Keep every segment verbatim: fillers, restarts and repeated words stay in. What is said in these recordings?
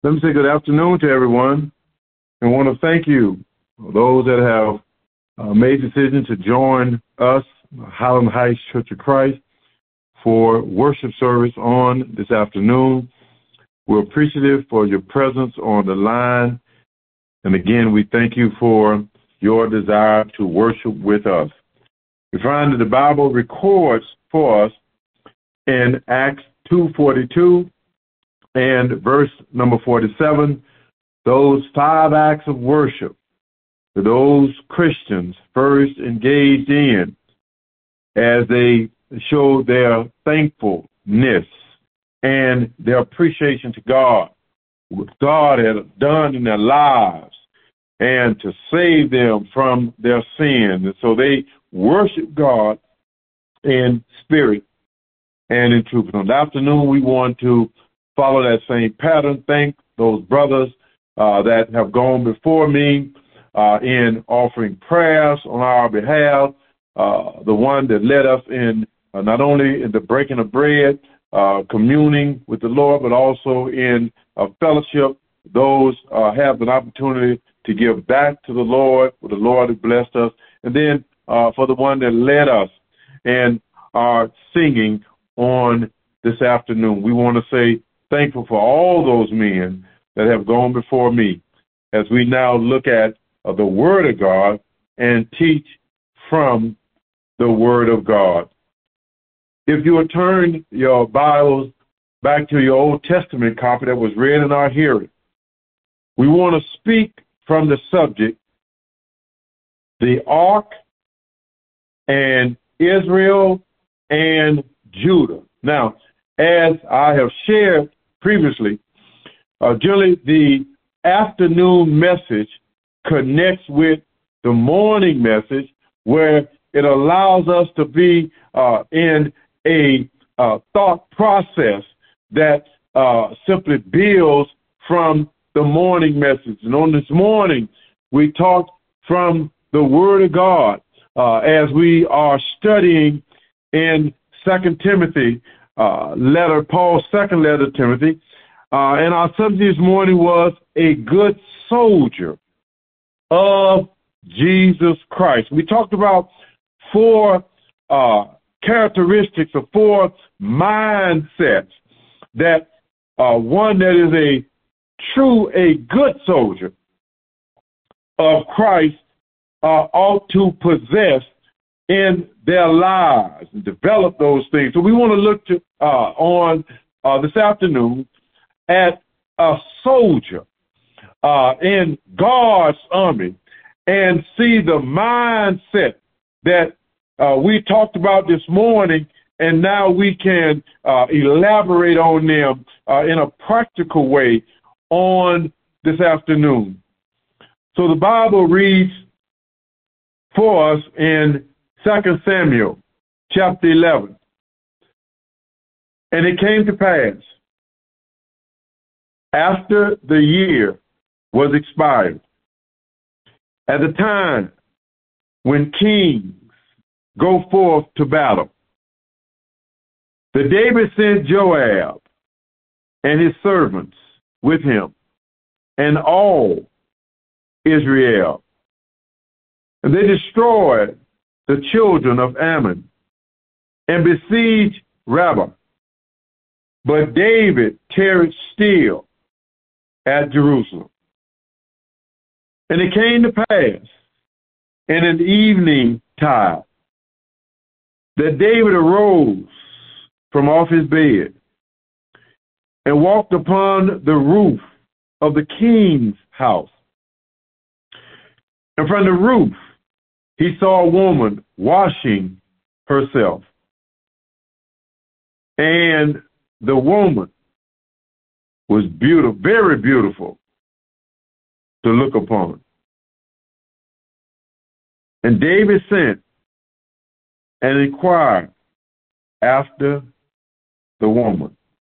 Let me say good afternoon to everyone, and want to thank you, those that have uh, made the decision to join us, Highland Heights Church of Christ, for worship service on this afternoon. We're appreciative for your presence on the line, and again, we thank you for your desire to worship with us. We find that the Bible records for us in Acts two forty-two and verse number forty-seven, those five acts of worship that those Christians first engaged in as they showed their thankfulness and their appreciation to God, what God had done in their lives, and to save them from their sins. And so they worship God in spirit and in truth. And on the afternoon, we want to follow that same pattern. Thank those brothers uh, that have gone before me uh, in offering prayers on our behalf, uh, the one that led us in uh, not only in the breaking of bread, uh, communing with the Lord, but also in uh, fellowship. Those uh, have an opportunity to give back to the Lord, for the Lord has blessed us. And then uh, for the one that led us and are singing on this afternoon, we want to say thankful for all those men that have gone before me as we now look at uh, the Word of God and teach from the Word of God. If you will turn your Bibles back to your Old Testament copy that was read in our hearing, we want to speak from the subject, the Ark and Israel and Judah. Now, as I have shared previously, uh, generally the afternoon message connects with the morning message, where it allows us to be uh, in a uh, thought process that uh, simply builds from the morning message. And on this morning, we talked from the Word of God uh, as we are studying in Second Timothy uh, letter, Paul's second letter to Timothy. Uh, and our subject this morning was a good soldier of Jesus Christ. We talked about four uh, characteristics or four mindsets that uh, one that is a true, a good soldier of Christ uh, ought to possess in their lives and develop those things. So we want to look to, uh, on uh, this afternoon at a soldier uh, in God's army and see the mindset that uh, we talked about this morning, and now we can uh, elaborate on them uh, in a practical way on this afternoon. So the Bible reads for us in Second Samuel chapter eleven. And it came to pass, after the year was expired, at the time when kings go forth to battle, that David sent Joab and his servants with him and all Israel. And they destroyed the children of Ammon and besieged Rabbah. But David tarried still at Jerusalem. And it came to pass in an evening tide that David arose from off his bed and walked upon the roof of the king's house. And from the roof he saw a woman washing herself. And the woman was beautiful, very beautiful to look upon. And David sent and inquired after the woman.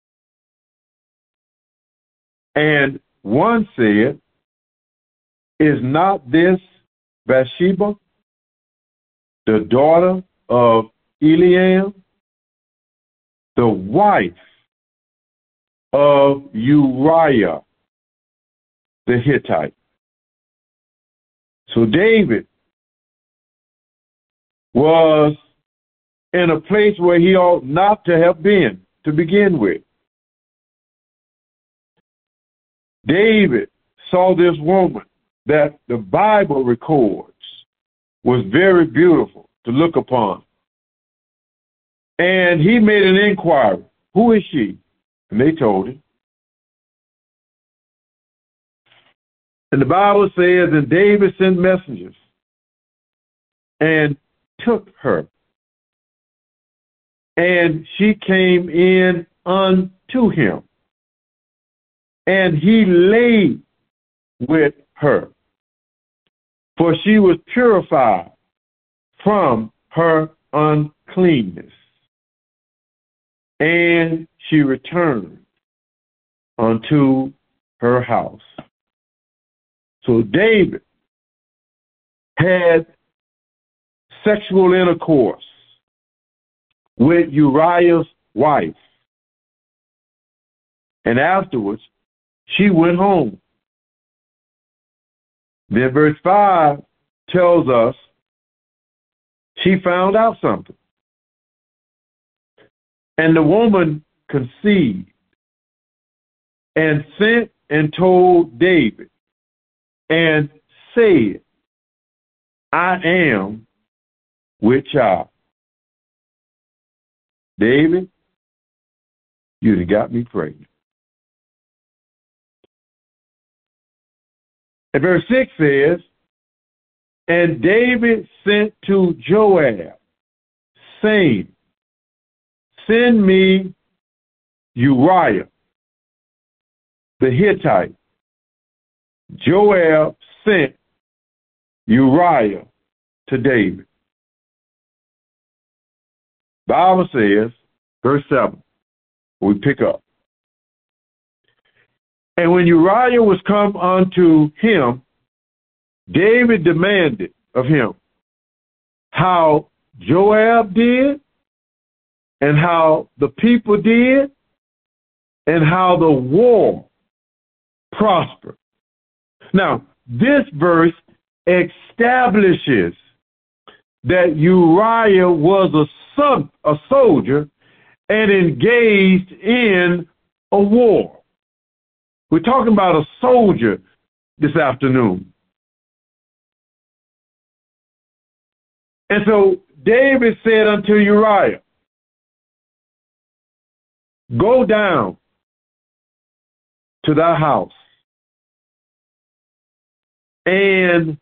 And one said, is not this Bathsheba, the daughter of Eliam, the wife of Uriah the Hittite. So David was in a place where he ought not to have been to begin with. David saw this woman that the Bible records was very beautiful to look upon. And he made an inquiry, who is she? And they told him. And the Bible says, and David sent messengers and took her. And she came in unto him. And he lay with her, for she was purified from her uncleanness. And she returned unto her house. So David had sexual intercourse with Uriah's wife. And afterwards, she went home. Then verse five tells us she found out something. And the woman conceived and sent and told David and said, I am with child. David, you done got me pregnant. And verse six says, and David sent to Joab, saying, send me Uriah the Hittite. Joab sent Uriah to David. Bible says, verse seven, we pick up. And when Uriah was come unto him, David demanded of him how Joab did, and how the people did, and how the war prospered. Now, this verse establishes that Uriah was a, son, a soldier and engaged in a war. We're talking about a soldier this afternoon. And so David said unto Uriah, go down to thy house and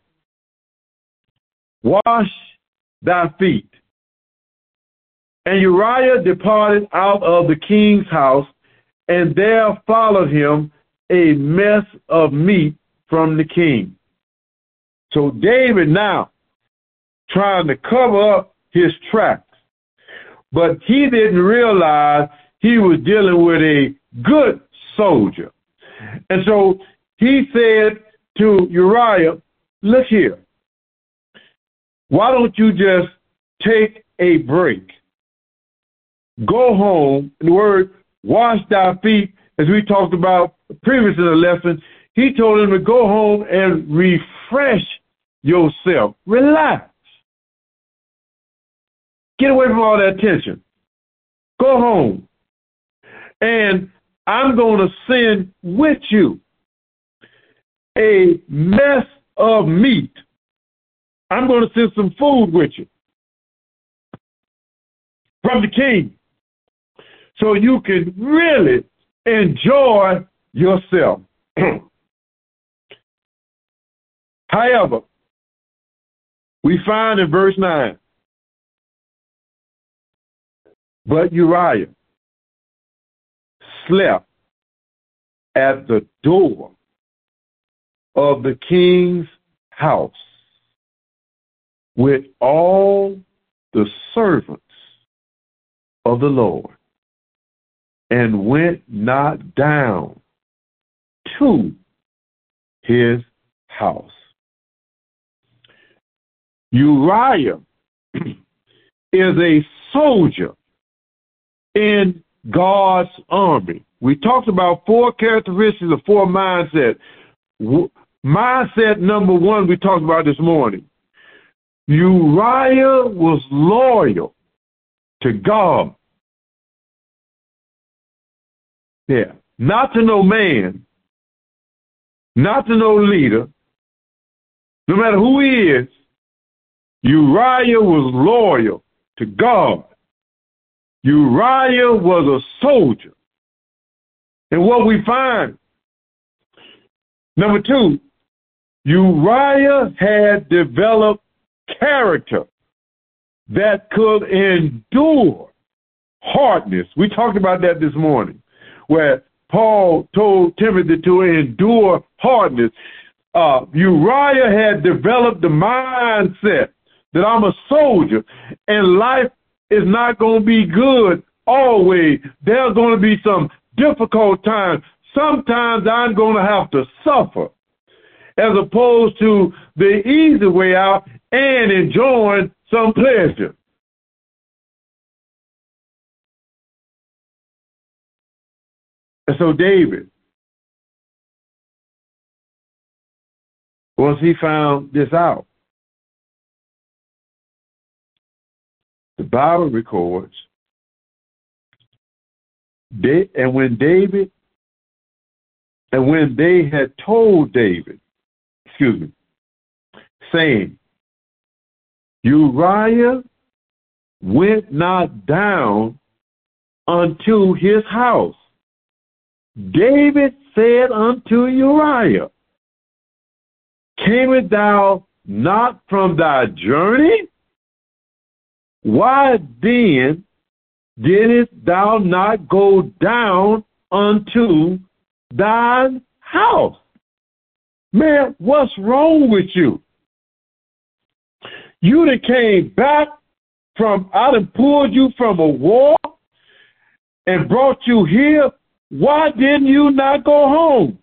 wash thy feet. And Uriah departed out of the king's house, and there followed him a mess of meat from the king. So David now trying to cover up his tracks, but he didn't realize he was dealing with a good soldier. And so he said to Uriah, look here, why don't you just take a break? Go home. The word wash thy feet, as we talked about previous in the lesson, he told him to go home and refresh yourself. Relax. Get away from all that tension. Go home. And I'm going to send with you a mess of meat. I'm going to send some food with you from the king so you can really enjoy yourself. However, we find in verse nine, but Uriah slept at the door of the king's house with all the servants of the Lord, and went not down to his house. Uriah is a soldier in God's army. We talked about four characteristics of four mindsets. mindset number one we talked about this morning. Uriah was loyal to God. Yeah. Not to no man, not to no leader, no matter who he is. Uriah was loyal to God. Uriah was a soldier. And what we find, number two, Uriah had developed character that could endure hardness. We talked about that this morning, where Paul told Timothy to endure hardness. Uh, Uriah had developed the mindset that I'm a soldier and life is not going to be good always. There's going to be some difficult times. Sometimes I'm going to have to suffer, as opposed to the easy way out and enjoying some pleasure. And so David, once he found this out, the Bible records, they, and when David, and when they had told David, excuse me, saying, Uriah went not down unto his house, David said unto Uriah, camest thou not from thy journey? Why then didst thou not go down unto thine house? Man, what's wrong with you? You that came back from, I done pulled you from a war and brought you here. Why didn't you not go home?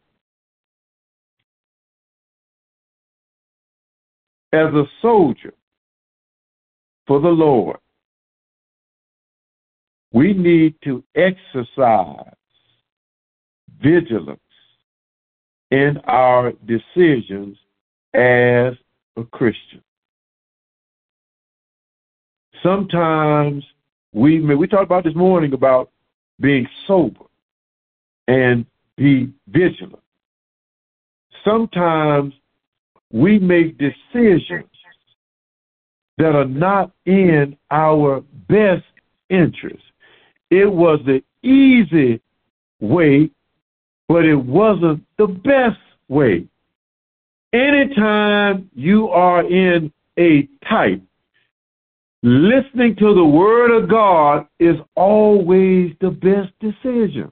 As a soldier for the Lord, we need to exercise vigilance in our decisions as a Christian. Sometimes we we talked about this morning about being sober and be vigilant. Sometimes we make decisions that are not in our best interest. It was the easy way, but it wasn't the best way. Anytime you are in a tight, listening to the word of God is always the best decision.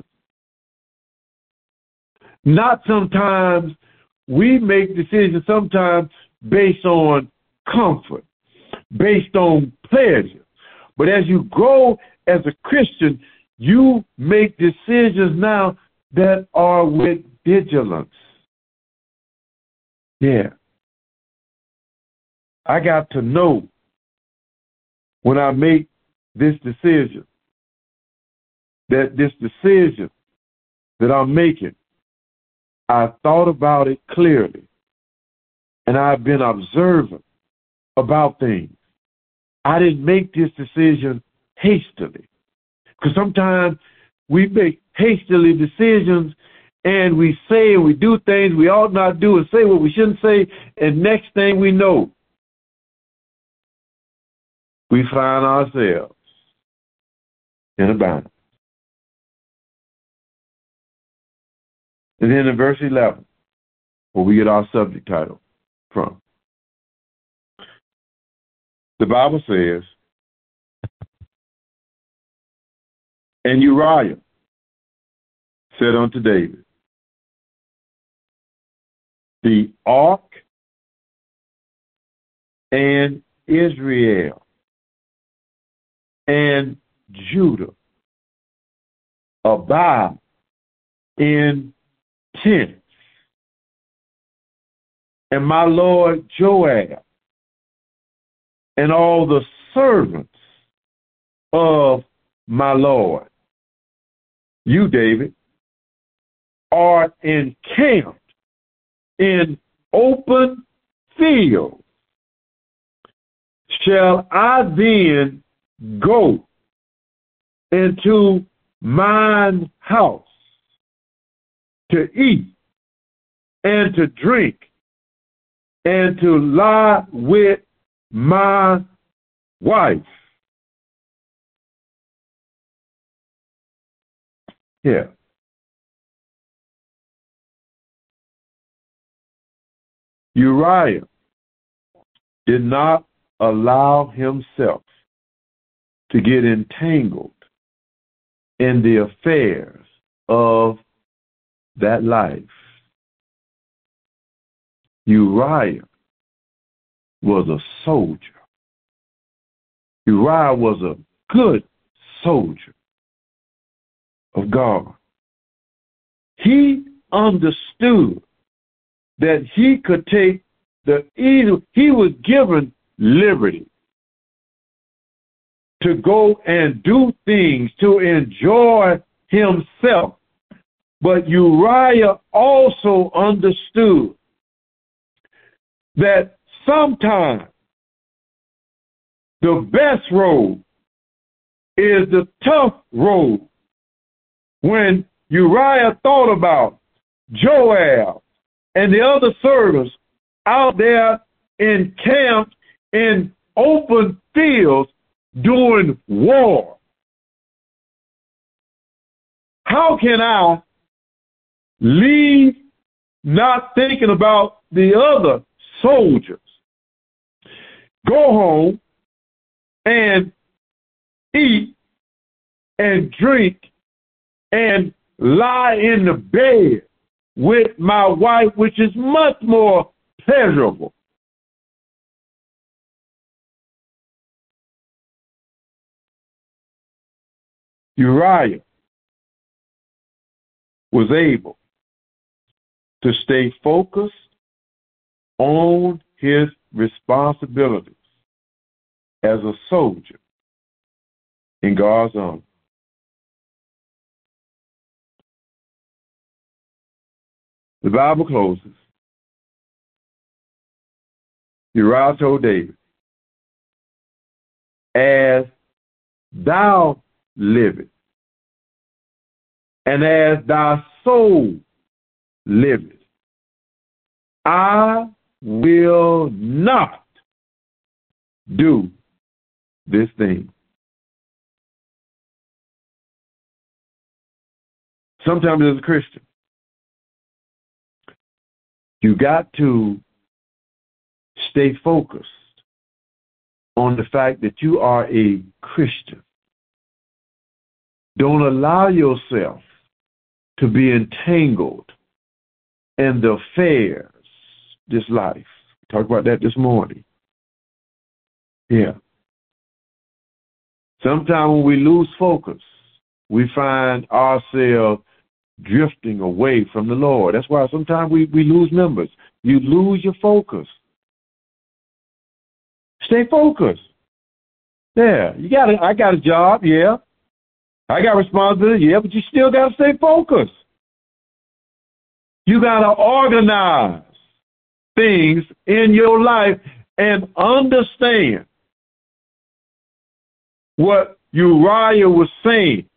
Not sometimes we make decisions sometimes based on comfort, based on pleasure. But as you grow as a Christian, you make decisions now that are with vigilance. Yeah. I got to know when I make this decision that this decision that I'm making, I thought about it clearly, and I've been observant about things. I didn't make this decision hastily, because sometimes we make hastily decisions and we say and we do things we ought not do and say what we shouldn't say, and next thing we know, we find ourselves in a bind. And then in verse eleven, where we get our subject title from, the Bible says, and Uriah said unto David, the ark and Israel and Judah abide in tents, and my lord Joab and all the servants of my lord, you, David, are encamped in open field, shall I then go into mine house to eat and to drink and to lie with my wife. Yeah. Uriah did not allow himself to get entangled in the affairs of that life. Uriah was a soldier. Uriah was a good soldier of God. He understood that he could take the evil. He was given liberty to go and do things, to enjoy himself. But Uriah also understood that sometimes the best road is the tough road. When Uriah thought about Joab and the other servants out there encamped in open fields doing war, how can I leave not thinking about the other soldiers, go home and eat and drink and lie in the bed with my wife, which is much more pleasurable? Uriah was able to stay focused on his responsibilities as a soldier in God's army. The Bible closes. Uriah told David, as thou livest, and as thy soul liveth, I will not do this thing. Sometimes as a Christian, you got to stay focused on the fact that you are a Christian. Don't allow yourself to be entangled in the affairs of this life. We talked about that this morning. Yeah. Sometimes when we lose focus, we find ourselves drifting away from the Lord. That's why sometimes we, we lose members. You lose your focus. Stay focused. Yeah, you got it. I got a job, yeah. I got responsibility, yeah, but you still got to stay focused. You got to organize things in your life and understand what Uriah was saying.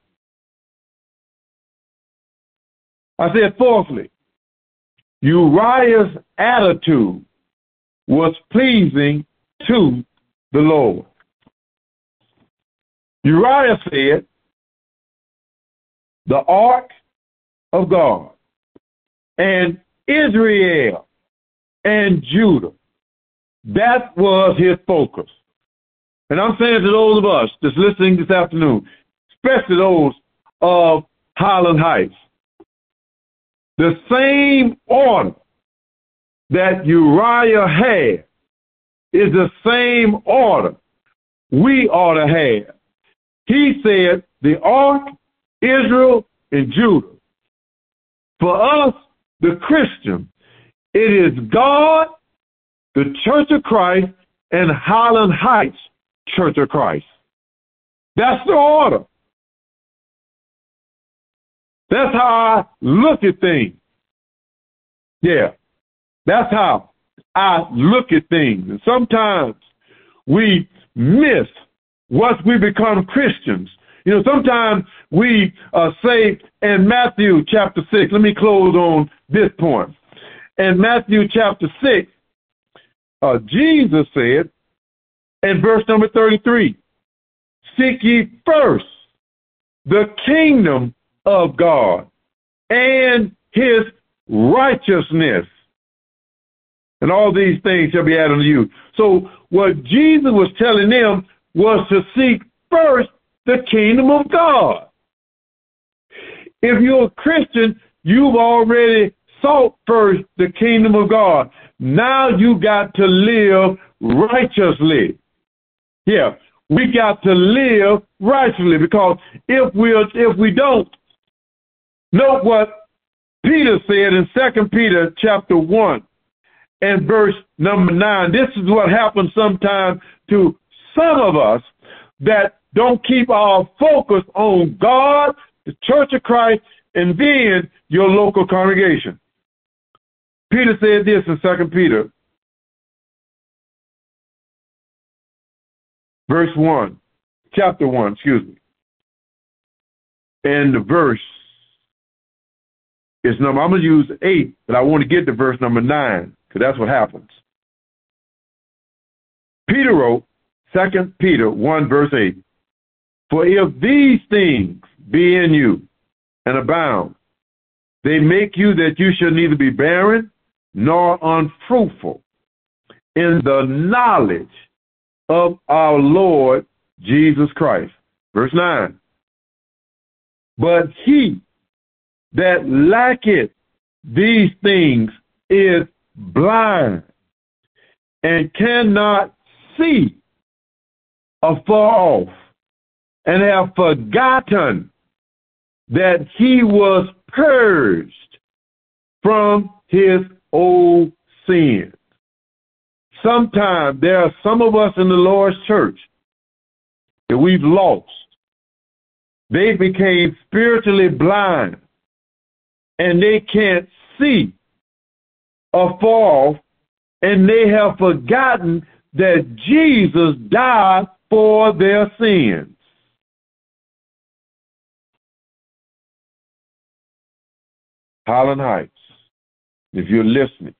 I said, fourthly, Uriah's attitude was pleasing to the Lord. Uriah said, the ark of God and Israel and Judah, that was his focus. And I'm saying to those of us that's listening this afternoon, especially those of Highland Heights, the same order that Uriah had is the same order we ought to have. He said, the ark, Israel, and Judah. For us, the Christian, it is God, the Church of Christ, and Highland Heights Church of Christ. That's the order. That's how I look at things. Yeah. That's how I look at things. And sometimes we miss once we become Christians. You know, sometimes we uh, say in Matthew chapter six, let me close on this point. In Matthew chapter six, uh, Jesus said in verse number thirty-three, seek ye first the kingdom of God and his righteousness, and all these things shall be added unto you. So what Jesus was telling them was to seek first the kingdom of God. If you're a Christian, you've already sought first the kingdom of God. Now you got to live righteously. Yeah, we got to live righteously, because if we if we don't, note what Peter said in Second Peter chapter one and verse number nine. This is what happens sometimes to some of us that don't keep our focus on God, the Church of Christ, and then your local congregation. Peter said this in Second Peter, verse one, chapter one, excuse me. And the verse is number, I'm going to use eight, but I want to get to verse number nine, because that's what happens. Peter wrote, Second Peter one, verse eight, for if these things be in you and abound, they make you that you shall neither be barren nor unfruitful in the knowledge of our Lord Jesus Christ. Verse nine, but he that lacketh these things is blind and cannot see afar off, and have forgotten that he was purged from his old sins. Sometimes there are some of us in the Lord's church that we've lost. They became spiritually blind, and they can't see afar off, and they have forgotten that Jesus died for their sins. Highland Heights, if you're listening,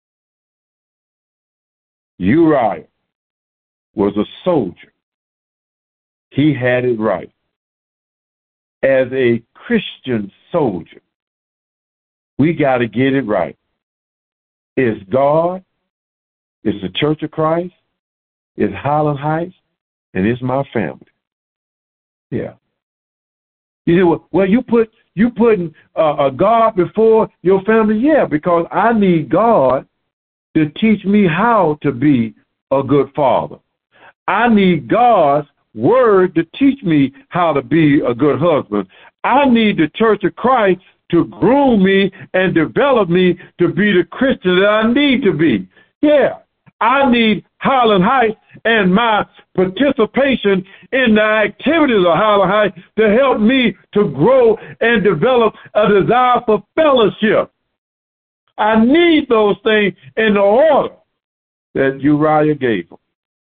Uriah was a soldier. He had it right. As a Christian soldier, we got to get it right. It's God, it's the Church of Christ, it's Highland Heights, and it's my family. Yeah. You say, well, well you put you putting uh, a God before your family? Yeah, because I need God to teach me how to be a good father. I need God's word to teach me how to be a good husband. I need the Church of Christ to groom me and develop me to be the Christian that I need to be. Yeah, I need Highland Heights and my participation in the activities of Highland Heights to help me to grow and develop a desire for fellowship. I need those things in the order that Uriah gave them.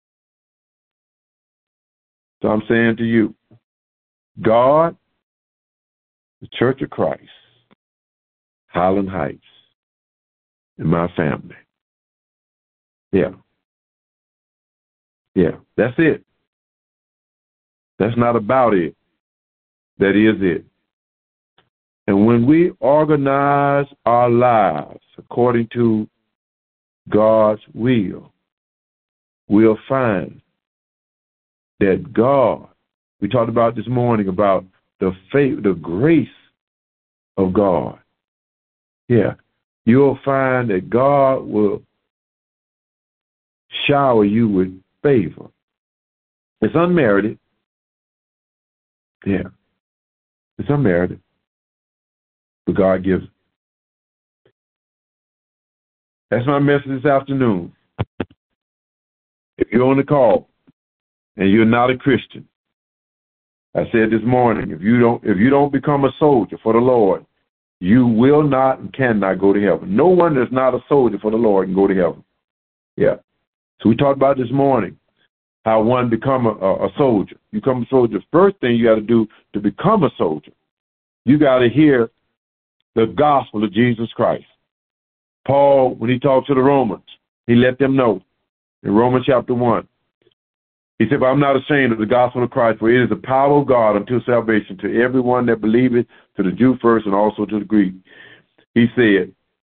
So I'm saying to you, God, the Church of Christ, Highland Heights, and my family. Yeah. Yeah, that's it. That's not about it. That is it. And when we organize our lives according to God's will, we'll find that God, we talked about this morning about the faith, the grace of God. Yeah, you'll find that God will shower you with favor. It's unmerited. Yeah, it's unmerited, but God gives it. That's my message this afternoon. If you're on the call and you're not a Christian, I said this morning, if you don't if you don't become a soldier for the Lord, you will not and cannot go to heaven. No one that's not a soldier for the Lord can go to heaven. Yeah. So we talked about this morning how one become a, a, a soldier. You become a soldier. First thing you got to do to become a soldier, you got to hear the gospel of Jesus Christ. Paul, when he talked to the Romans, he let them know in Romans chapter one. He said, but I'm not ashamed of the gospel of Christ, for it is the power of God unto salvation to everyone that believeth, to the Jew first and also to the Greek. He said,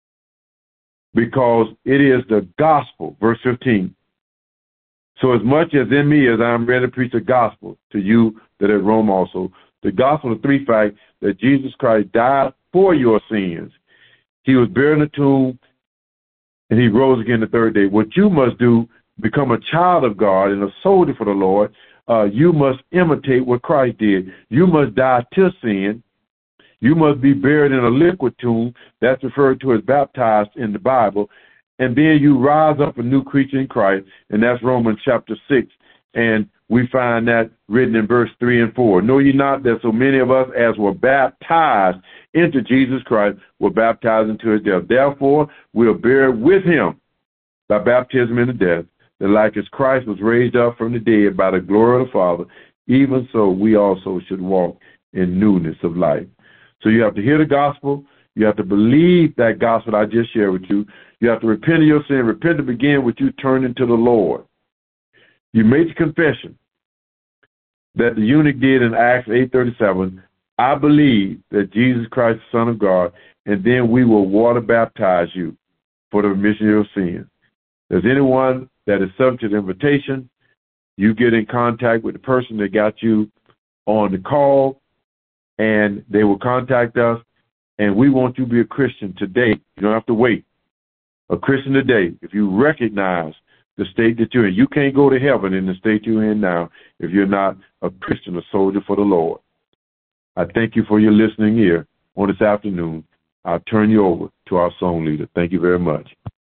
because it is the gospel, verse fifteen. So as much as in me as I am ready to preach the gospel to you that at Rome also, the gospel of three facts, that Jesus Christ died for your sins. He was buried in a tomb, and he rose again the third day. What you must do, become a child of God and a soldier for the Lord. Uh, you must imitate what Christ did. You must die to sin. You must be buried in a liquid tomb. That's referred to as baptized in the Bible. And then you rise up a new creature in Christ, and that's Romans chapter six. And we find that written in verse three and four. Know ye not that so many of us as were baptized into Jesus Christ were baptized into his death? Therefore, we are buried with him by baptism into death, that like as Christ was raised up from the dead by the glory of the Father, even so we also should walk in newness of life. So you have to hear the gospel. You have to believe that gospel I just shared with you. You have to repent of your sin. Repent to begin with you turning to the Lord. You made the confession that the eunuch did in Acts eight thirty-seven. I believe that Jesus Christ is the Son of God, and then we will water baptize you for the remission of your sins. There's anyone that is subject to the invitation, you get in contact with the person that got you on the call, and they will contact us, and we want you to be a Christian today. You don't have to wait. A Christian today, if you recognize the state that you're in. You can't go to heaven in the state you're in now if you're not a Christian, a soldier for the Lord. I thank you for your listening ear on this afternoon. I'll turn you over to our song leader. Thank you very much.